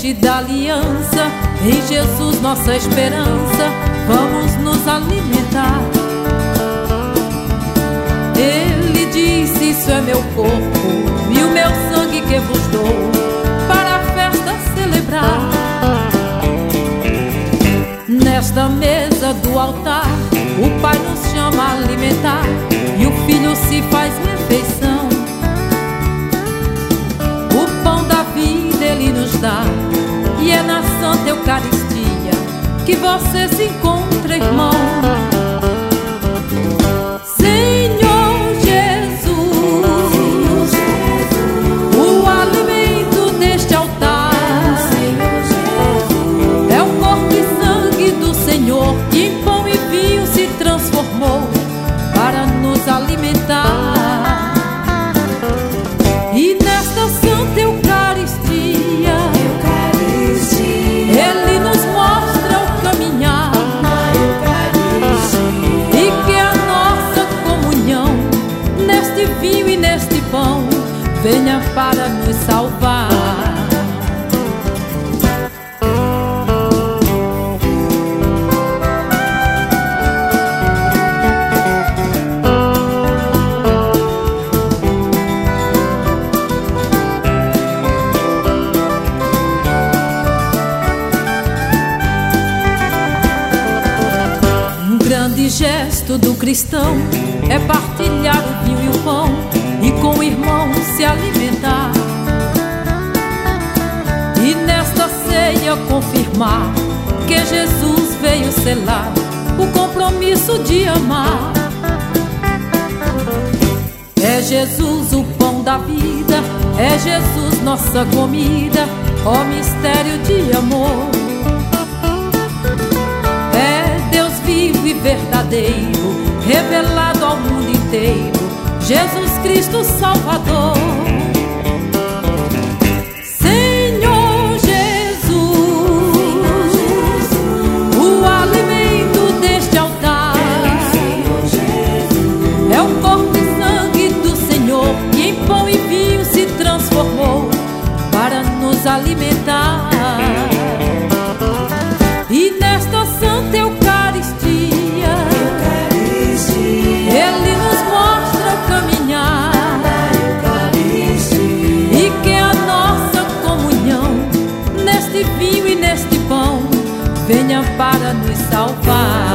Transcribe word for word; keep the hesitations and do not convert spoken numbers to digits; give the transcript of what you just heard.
semente da aliança, em Jesus nossa esperança, vamos nos alimentar. Ele disse: isso é meu corpo e o meu sangue que vos dou, para a festa celebrar. Nesta mesa do altar, o Pai nos chama a alimentar, e o Filho se faz refeição. O pão da vida Ele nos dá, e é na Santa Eucaristia que você se encontra, irmão. Senhor Jesus, o alimento deste altar é o corpo e sangue do Senhor, que em pão e vinho se transformou para nos alimentar. E nesta Santa Eucaristia, Ele nos mostra o caminhar, e que a nossa comunhão neste vinho e neste pão venha para nos salvar. Um grande gesto do cristão é partilhar o vinho e o pão, e com o irmão se alimentar. E nesta ceia confirmar que Jesus veio selar o compromisso de amar. É Jesus o pão da vida, é Jesus nossa comida, ó mistério de amor. É Deus vivo e verdadeiro, revelado ao mundo inteiro, Jesus Cristo Salvador. Senhor Jesus, o alimento deste altar é o corpo e sangue do Senhor, que em pão e vinho se transformou para nos alimentar. E nesta Santa Eucaristia, Ele nos mostra o caminhar, e que a nossa comunhão neste vinho e neste pão venha para nos salvar.